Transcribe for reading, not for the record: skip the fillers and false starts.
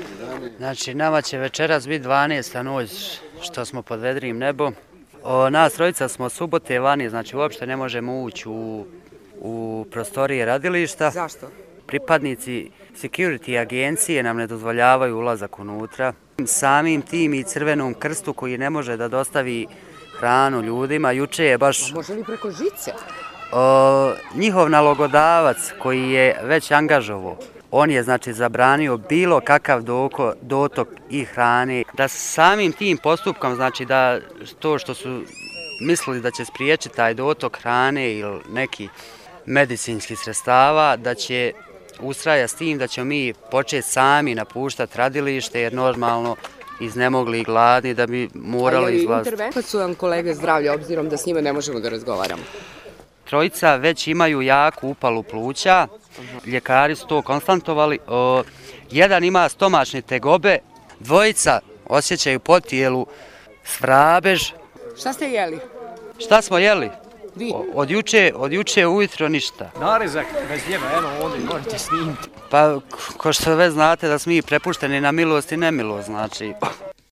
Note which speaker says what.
Speaker 1: Znači, nama će večeras biti 12. noć što smo pod vedrim nebom. Nas trojica smo subote vani, znači uopšte ne možemo ući u prostorije radilišta.
Speaker 2: Zašto?
Speaker 1: Pripadnici security agencije nam ne dozvoljavaju ulazak unutra. Samim tim i Crvenom krstu koji ne može da dostavi hranu ljudima, juče je baš...
Speaker 2: A može li preko žice?
Speaker 1: Njihov nalogodavac koji je već angažovao, on je znači zabranio bilo kakav dotok i hrane. Da samim tim postupkom, znači da to što su mislili da će spriječiti taj dotok hrane ili neki medicinskih sredstava, da će ustraja s tim da ćemo mi početi sami napuštati radilište jer normalno iznemogli i gladni da bi morali izlaziti.
Speaker 2: Kad su vam kolege zdravlja, obzirom da s njima ne možemo da razgovaramo?
Speaker 1: Trojica već imaju jaku upalu pluća, ljekari su to konstatovali. Jedan ima stomačne tegobe, dvojica osjećaju po tijelu svrabež.
Speaker 2: Šta ste jeli?
Speaker 1: Šta smo jeli?
Speaker 2: Vi?
Speaker 1: Od juče ujutro ništa.
Speaker 3: Narezak bez ljeva, evo ovdje možete snimiti.
Speaker 1: Pa, ko što već znate da smo mi prepušteni na milost i nemilost, znači...